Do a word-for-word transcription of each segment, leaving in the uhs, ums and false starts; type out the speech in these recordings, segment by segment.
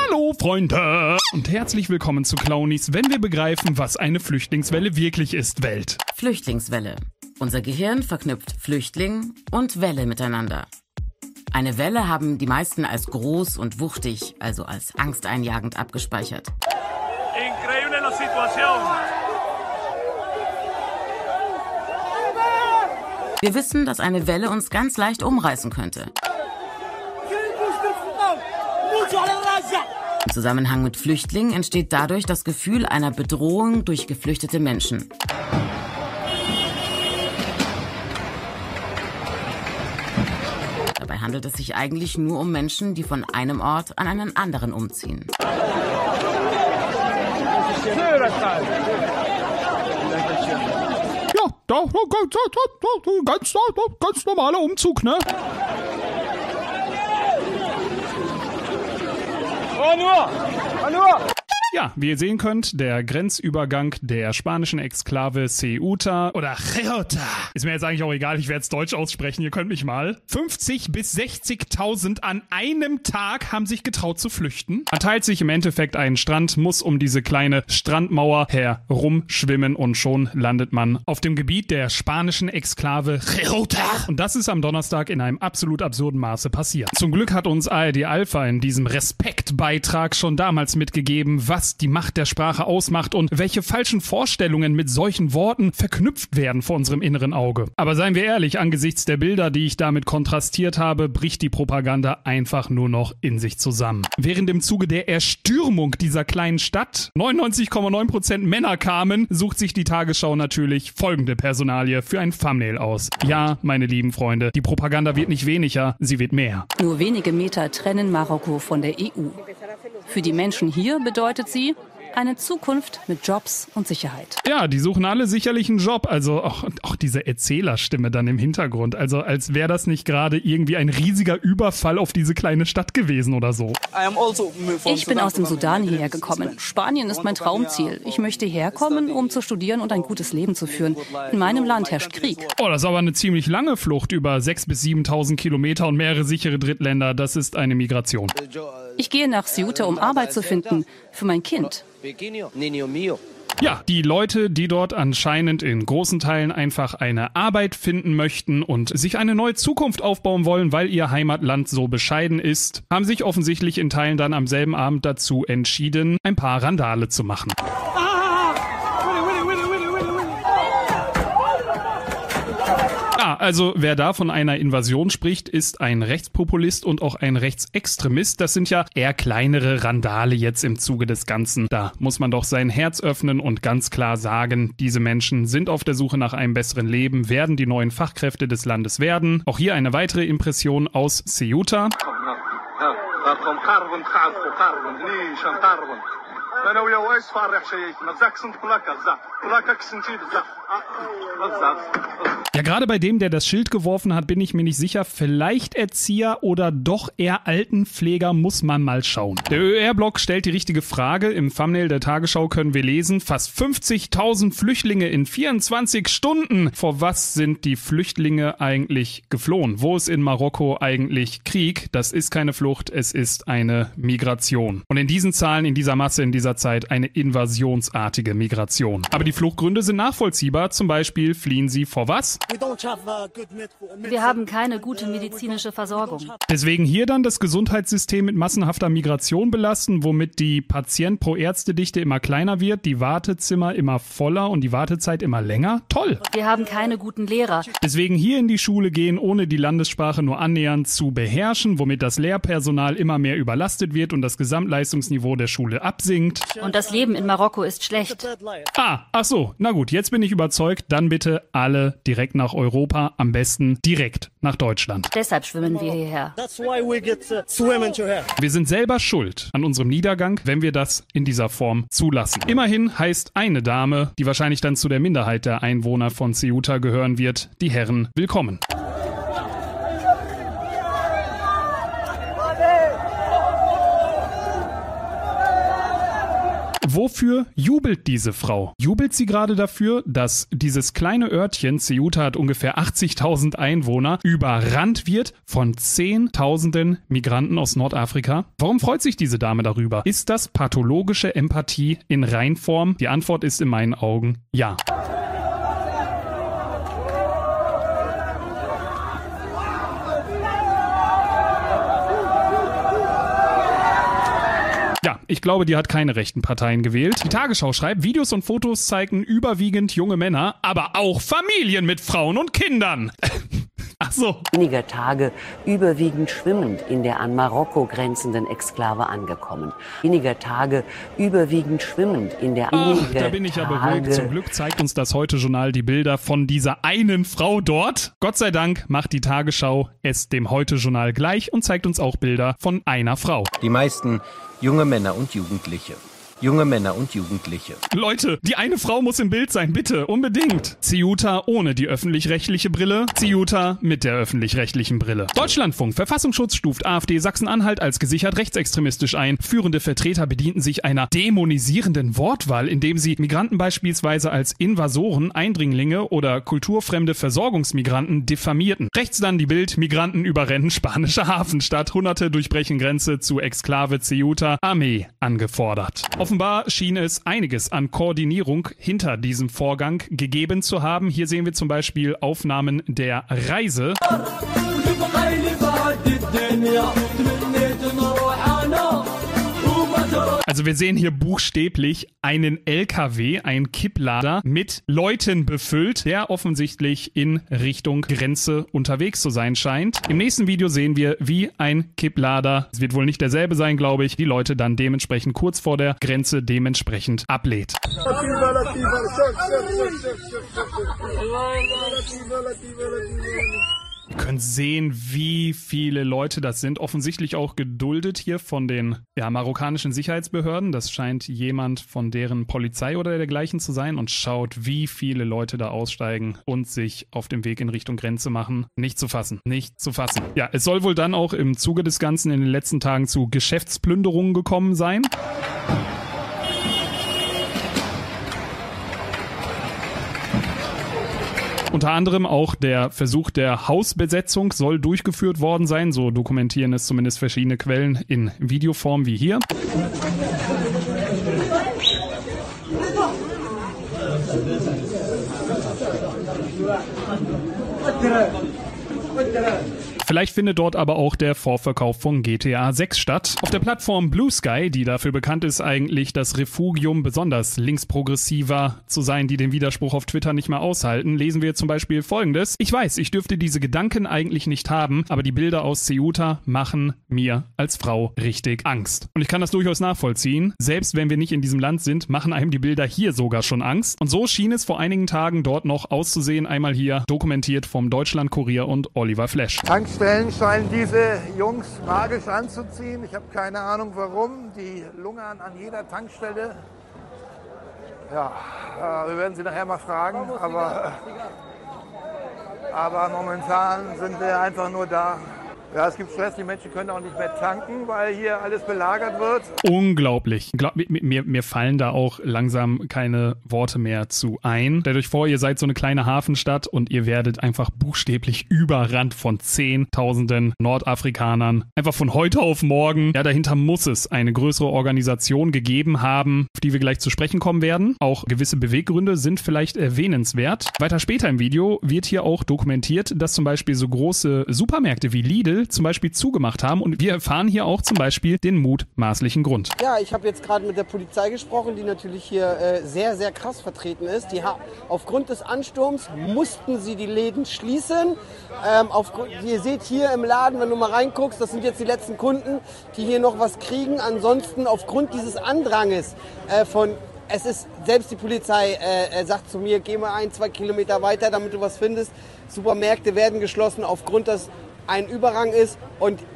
Hallo Freunde und herzlich willkommen zu Clownies, wenn wir begreifen, was eine Flüchtlingswelle wirklich ist, Welt. Flüchtlingswelle. Unser Gehirn verknüpft Flüchtling und Welle miteinander. Eine Welle haben die meisten als groß und wuchtig, also als angsteinjagend abgespeichert. Increíble la situación. Wir wissen, dass eine Welle uns ganz leicht umreißen könnte. Im Zusammenhang mit Flüchtlingen entsteht dadurch das Gefühl einer Bedrohung durch geflüchtete Menschen. Dabei handelt es sich eigentlich nur um Menschen, die von einem Ort an einen anderen umziehen. Ja, da, ganz, ganz normaler Umzug, ne? Ja, wie ihr sehen könnt, der Grenzübergang der spanischen Exklave Ceuta oder Ceuta. Ist mir jetzt eigentlich auch egal, ich werde es deutsch aussprechen, ihr könnt mich mal. fünfzig bis sechzigtausend an einem Tag haben sich getraut zu flüchten. Man teilt sich im Endeffekt einen Strand, muss um diese kleine Strandmauer herumschwimmen und schon landet man auf dem Gebiet der spanischen Exklave Ceuta. Und das ist am Donnerstag in einem absolut absurden Maße passiert. Zum Glück hat uns A R D Alpha in diesem Respektbeitrag schon damals mitgegeben, was die Macht der Sprache ausmacht und welche falschen Vorstellungen mit solchen Worten verknüpft werden vor unserem inneren Auge. Aber seien wir ehrlich, angesichts der Bilder, die ich damit kontrastiert habe, bricht die Propaganda einfach nur noch in sich zusammen. Während im Zuge der Erstürmung dieser kleinen Stadt neunundneunzig Komma neun Prozent Männer kamen, sucht sich die Tagesschau natürlich folgende Personalie für ein Thumbnail aus. Ja, meine lieben Freunde, die Propaganda wird nicht weniger, sie wird mehr. Nur wenige Meter trennen Marokko von der E U. Für die Menschen hier bedeutet sie eine Zukunft mit Jobs und Sicherheit. Ja, die suchen alle sicherlich einen Job. Also auch, auch diese Erzählerstimme dann im Hintergrund. Also als wäre das nicht gerade irgendwie ein riesiger Überfall auf diese kleine Stadt gewesen oder so. Ich bin aus dem Sudan hierher gekommen. Spanien ist mein Traumziel. Ich möchte herkommen, um zu studieren und ein gutes Leben zu führen. In meinem Land herrscht Krieg. Oh, das ist aber eine ziemlich lange Flucht über sechstausend bis siebentausend Kilometer und mehrere sichere Drittländer. Das ist eine Migration. Ich gehe nach Ceuta, um Arbeit zu finden. Für mein Kind. Ja, die Leute, die dort anscheinend in großen Teilen einfach eine Arbeit finden möchten und sich eine neue Zukunft aufbauen wollen, weil ihr Heimatland so bescheiden ist, haben sich offensichtlich in Teilen dann am selben Abend dazu entschieden, ein paar Randale zu machen. Ah, also wer da von einer Invasion spricht, ist ein Rechtspopulist und auch ein Rechtsextremist. Das sind ja eher kleinere Randale jetzt im Zuge des Ganzen. Da muss man doch sein Herz öffnen und ganz klar sagen, diese Menschen sind auf der Suche nach einem besseren Leben, werden die neuen Fachkräfte des Landes werden. Auch hier eine weitere Impression aus Ceuta. Ja, gerade bei dem, der das Schild geworfen hat, bin ich mir nicht sicher. Vielleicht Erzieher oder doch eher Altenpfleger, muss man mal schauen. Der Ö R-Blog stellt die richtige Frage. Im Thumbnail der Tagesschau können wir lesen, fast fünfzigtausend Flüchtlinge in vierundzwanzig Stunden. Vor was sind die Flüchtlinge eigentlich geflohen? Wo ist in Marokko eigentlich Krieg? Das ist keine Flucht, es ist eine Migration. Und in diesen Zahlen, in dieser Masse, in dieser Zeit eine invasionsartige Migration. Aber die Fluchtgründe sind nachvollziehbar. Zum Beispiel fliehen sie vor was? Wir haben keine gute medizinische Versorgung. Deswegen hier dann das Gesundheitssystem mit massenhafter Migration belasten, womit die Patient pro Ärztedichte immer kleiner wird, die Wartezimmer immer voller und die Wartezeit immer länger? Toll! Wir haben keine guten Lehrer. Deswegen hier in die Schule gehen, ohne die Landessprache nur annähernd zu beherrschen, womit das Lehrpersonal immer mehr überlastet wird und das Gesamtleistungsniveau der Schule absinkt. Und das Leben in Marokko ist schlecht. Ah, ach so, na gut, jetzt bin ich überzeugt, dann bitte alle direkt nach Europa, am besten direkt nach Deutschland. Deshalb schwimmen wir hierher. Wir sind selber schuld an unserem Niedergang, wenn wir das in dieser Form zulassen. Immerhin heißt eine Dame, die wahrscheinlich dann zu der Minderheit der Einwohner von Ceuta gehören wird, die Herren willkommen. Wofür jubelt diese Frau? Jubelt sie gerade dafür, dass dieses kleine Örtchen, Ceuta hat ungefähr achtzigtausend Einwohner, überrannt wird von Zehntausenden Migranten aus Nordafrika? Warum freut sich diese Dame darüber? Ist das pathologische Empathie in Reinform? Die Antwort ist in meinen Augen ja. Ja, ich glaube, die hat keine rechten Parteien gewählt. Die Tagesschau schreibt, Videos und Fotos zeigten überwiegend junge Männer, aber auch Familien mit Frauen und Kindern. Ach so. Weniger Tage überwiegend schwimmend in der an Marokko grenzenden Exklave angekommen. Weniger Tage überwiegend schwimmend in der Ach, da bin ich ja beruhigt. Zum Glück zeigt uns das Heute-Journal die Bilder von dieser einen Frau dort. Gott sei Dank macht die Tagesschau es dem Heute-Journal gleich und zeigt uns auch Bilder von einer Frau. Die meisten junge Männer und Jugendliche. Junge Männer und Jugendliche. Leute, die eine Frau muss im Bild sein, bitte, unbedingt. Ceuta ohne die öffentlich-rechtliche Brille, Ceuta mit der öffentlich-rechtlichen Brille. Deutschlandfunk, Verfassungsschutz stuft AfD Sachsen-Anhalt als gesichert rechtsextremistisch ein. Führende Vertreter bedienten sich einer dämonisierenden Wortwahl, indem sie Migranten beispielsweise als Invasoren, Eindringlinge oder kulturfremde Versorgungsmigranten diffamierten. Rechts dann die Bild, Migranten überrennen spanische Hafenstadt, Hunderte durchbrechen Grenze zu Exklave Ceuta, Armee angefordert. Offenbar schien es einiges an Koordinierung hinter diesem Vorgang gegeben zu haben. Hier sehen wir zum Beispiel Aufnahmen der Reise. Also wir sehen hier buchstäblich einen L K W, einen Kipplader mit Leuten befüllt, der offensichtlich in Richtung Grenze unterwegs zu sein scheint. Im nächsten Video sehen wir, wie ein Kipplader, es wird wohl nicht derselbe sein, glaube ich, die Leute dann dementsprechend kurz vor der Grenze dementsprechend ablädt. Ihr könnt sehen, wie viele Leute das sind. Offensichtlich auch geduldet hier von den ja, marokkanischen Sicherheitsbehörden. Das scheint jemand von deren Polizei oder dergleichen zu sein. Und schaut, wie viele Leute da aussteigen und sich auf dem Weg in Richtung Grenze machen. Nicht zu fassen. Nicht zu fassen. Ja, es soll wohl dann auch im Zuge des Ganzen in den letzten Tagen zu Geschäftsplünderungen gekommen sein. Unter anderem auch der Versuch der Hausbesetzung soll durchgeführt worden sein. So dokumentieren es zumindest verschiedene Quellen in Videoform wie hier. Vielleicht findet dort aber auch der Vorverkauf von G T A sechs statt. Auf der Plattform Blue Sky, die dafür bekannt ist, eigentlich das Refugium besonders linksprogressiver zu sein, die den Widerspruch auf Twitter nicht mehr aushalten, lesen wir zum Beispiel Folgendes. Ich weiß, ich dürfte diese Gedanken eigentlich nicht haben, aber die Bilder aus Ceuta machen mir als Frau richtig Angst. Und ich kann das durchaus nachvollziehen. Selbst wenn wir nicht in diesem Land sind, machen einem die Bilder hier sogar schon Angst. Und so schien es vor einigen Tagen dort noch auszusehen. Einmal hier dokumentiert vom Deutschlandkurier und Oliver Flesch. Tankstellen scheinen diese Jungs magisch anzuziehen. Ich habe keine Ahnung warum. Die lungern an jeder Tankstelle. Ja, wir werden sie nachher mal fragen. Aber, aber momentan sind wir einfach nur da. Ja, es gibt Stress, die Menschen können auch nicht mehr tanken, weil hier alles belagert wird. Unglaublich. Glaub, mir, mir fallen da auch langsam keine Worte mehr zu ein. Stellt euch vor, ihr seid so eine kleine Hafenstadt und ihr werdet einfach buchstäblich überrannt von Zehntausenden Nordafrikanern. Einfach von heute auf morgen. Ja, dahinter muss es eine größere Organisation gegeben haben, auf die wir gleich zu sprechen kommen werden. Auch gewisse Beweggründe sind vielleicht erwähnenswert. Weiter später im Video wird hier auch dokumentiert, dass zum Beispiel so große Supermärkte wie Lidl zum Beispiel zugemacht haben und wir erfahren hier auch zum Beispiel den mutmaßlichen Grund. Ja, ich habe jetzt gerade mit der Polizei gesprochen, die natürlich hier äh, sehr, sehr krass vertreten ist. Die ha- aufgrund des Ansturms mussten sie die Läden schließen. Ähm, aufgrund, ihr seht hier im Laden, wenn du mal reinguckst, das sind jetzt die letzten Kunden, die hier noch was kriegen. Ansonsten aufgrund dieses Andranges äh, von Es ist, selbst die Polizei äh, sagt zu mir, geh mal ein, zwei Kilometer weiter, damit du was findest. Supermärkte werden geschlossen aufgrund des ein Überrang ist und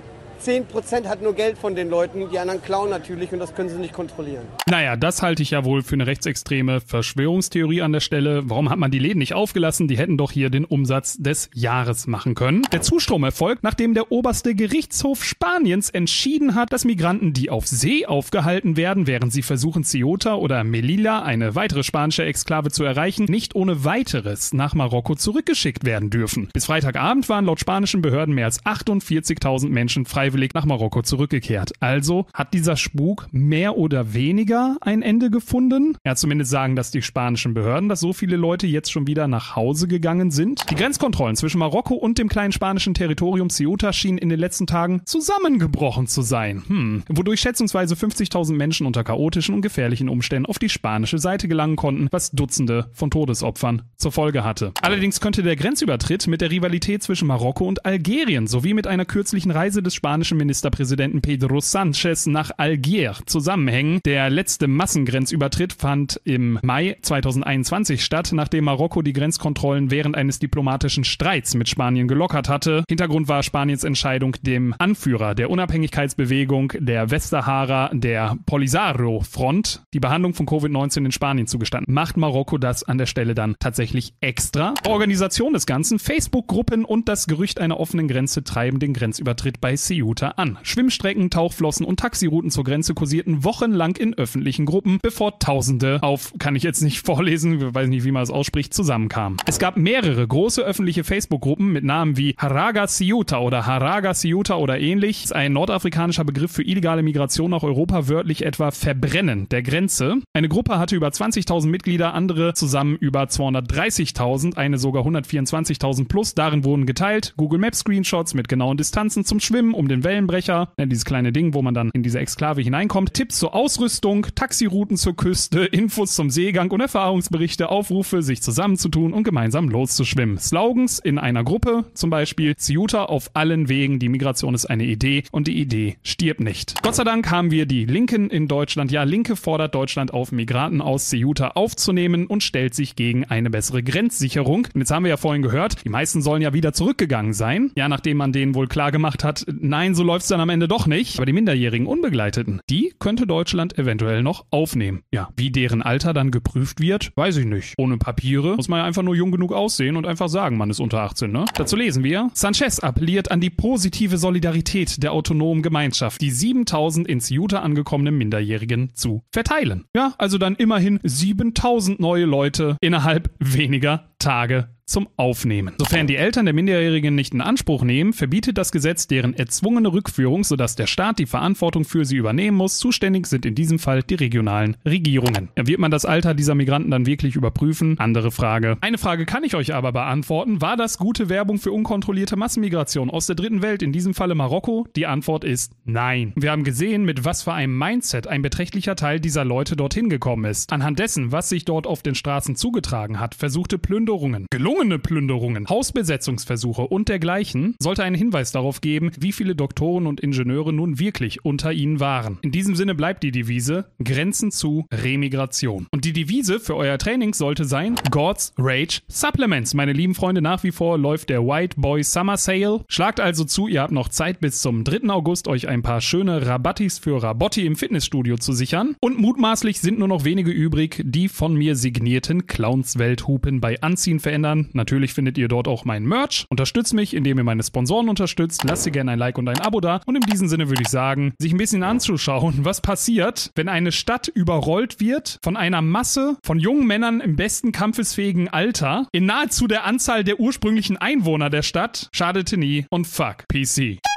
zehn Prozent hat nur Geld von den Leuten, die anderen klauen natürlich und das können sie nicht kontrollieren. Naja, das halte ich ja wohl für eine rechtsextreme Verschwörungstheorie an der Stelle. Warum hat man die Läden nicht aufgelassen? Die hätten doch hier den Umsatz des Jahres machen können. Der Zustrom erfolgt, nachdem der oberste Gerichtshof Spaniens entschieden hat, dass Migranten, die auf See aufgehalten werden, während sie versuchen, Ceuta oder Melilla, eine weitere spanische Exklave, zu erreichen, nicht ohne weiteres nach Marokko zurückgeschickt werden dürfen. Bis Freitagabend waren laut spanischen Behörden mehr als achtundvierzigtausend Menschen freiwillig nach Marokko zurückgekehrt. Also hat dieser Spuk mehr oder weniger ein Ende gefunden. Ja, zumindest sagen das die spanischen Behörden, dass so viele Leute jetzt schon wieder nach Hause gegangen sind. Die Grenzkontrollen zwischen Marokko und dem kleinen spanischen Territorium Ceuta schienen in den letzten Tagen zusammengebrochen zu sein. Hm. Wodurch schätzungsweise fünfzigtausend Menschen unter chaotischen und gefährlichen Umständen auf die spanische Seite gelangen konnten, was Dutzende von Todesopfern zur Folge hatte. Allerdings könnte der Grenzübertritt mit der Rivalität zwischen Marokko und Algerien sowie mit einer kürzlichen Reise des spanischen Ministerpräsidenten Pedro Sánchez nach Algier zusammenhängen. Der letzte Massengrenzübertritt fand im Mai zweitausendeinundzwanzig statt, nachdem Marokko die Grenzkontrollen während eines diplomatischen Streits mit Spanien gelockert hatte. Hintergrund war Spaniens Entscheidung, dem Anführer der Unabhängigkeitsbewegung der Westsahara, der Polisario-Front, die Behandlung von Covid neunzehn in Spanien zugestanden. Macht Marokko das an der Stelle dann tatsächlich extra? Organisation des Ganzen, Facebook-Gruppen und das Gerücht einer offenen Grenze treiben den Grenzübertritt bei Ceuta an. Schwimmstrecken, Tauchflossen und Taxirouten zur Grenze kursierten wochenlang in öffentlichen Gruppen, bevor Tausende auf, kann ich jetzt nicht vorlesen, weiß nicht, wie man es ausspricht, zusammenkamen. Es gab mehrere große öffentliche Facebook-Gruppen mit Namen wie Haraga Ceuta oder Haraga Ceuta oder ähnlich. Das ist ein nordafrikanischer Begriff für illegale Migration nach Europa, wörtlich etwa Verbrennen der Grenze. Eine Gruppe hatte über zwanzigtausend Mitglieder, andere zusammen über zweihundertdreißigtausend, eine sogar hundertvierundzwanzigtausend plus. Darin wurden geteilt Google Maps Screenshots mit genauen Distanzen zum Schwimmen um den Wellenbrecher, ja, dieses kleine Ding, wo man dann in diese Exklave hineinkommt, Tipps zur Ausrüstung, Taxirouten zur Küste, Infos zum Seegang und Erfahrungsberichte, Aufrufe, sich zusammenzutun und gemeinsam loszuschwimmen. Slogans in einer Gruppe, zum Beispiel Ceuta auf allen Wegen, die Migration ist eine Idee und die Idee stirbt nicht. Gott sei Dank haben wir die Linken in Deutschland. Ja, Linke fordert Deutschland auf, Migranten aus Ceuta aufzunehmen und stellt sich gegen eine bessere Grenzsicherung. Und jetzt haben wir ja vorhin gehört, die meisten sollen ja wieder zurückgegangen sein. Ja, nachdem man denen wohl klar gemacht hat, nein, so läuft's dann am Ende doch nicht. Aber die minderjährigen Unbegleiteten, die könnte Deutschland eventuell noch aufnehmen. Ja, wie deren Alter dann geprüft wird, weiß ich nicht. Ohne Papiere muss man ja einfach nur jung genug aussehen und einfach sagen, man ist unter achtzehn, ne? Dazu lesen wir, Sánchez appelliert an die positive Solidarität der autonomen Gemeinschaft, die siebentausend in Ceuta angekommenen Minderjährigen zu verteilen. Ja, also dann immerhin siebentausend neue Leute innerhalb weniger Tage zum Aufnehmen. Sofern die Eltern der Minderjährigen nicht in Anspruch nehmen, verbietet das Gesetz deren erzwungene Rückführung, sodass der Staat die Verantwortung für sie übernehmen muss. Zuständig sind in diesem Fall die regionalen Regierungen. Wird man das Alter dieser Migranten dann wirklich überprüfen? Andere Frage. Eine Frage kann ich euch aber beantworten. War das gute Werbung für unkontrollierte Massenmigration aus der dritten Welt, in diesem Falle Marokko? Die Antwort ist nein. Wir haben gesehen, mit was für einem Mindset ein beträchtlicher Teil dieser Leute dorthin gekommen ist. Anhand dessen, was sich dort auf den Straßen zugetragen hat, versuchte Plünderungen, gelungene Plünderungen, Hausbesetzungsversuche und dergleichen, sollte einen Hinweis darauf geben, wie viele Doktoren und Ingenieure nun wirklich unter ihnen waren. In diesem Sinne bleibt die Devise Grenzen zu Remigration. Und die Devise für euer Training sollte sein God's Rage Supplements. Meine lieben Freunde, nach wie vor läuft der White Boy Summer Sale. Schlagt also zu, ihr habt noch Zeit bis zum dritten August, euch ein paar schöne Rabattis für Rabotti im Fitnessstudio zu sichern. Und mutmaßlich sind nur noch wenige übrig, die von mir signierten Clowns-Welthupen bei Anziehen verändern. Natürlich findet ihr dort auch mein Merch. Unterstützt mich, indem ihr meine Sponsoren unterstützt. Lasst ihr gerne ein Like und ein Abo da. Und in diesem Sinne würde ich sagen, sich ein bisschen anzuschauen, was passiert, wenn eine Stadt überrollt wird von einer Masse von jungen Männern im besten kampfesfähigen Alter in nahezu der Anzahl der ursprünglichen Einwohner der Stadt. Schadete nie und fuck P C.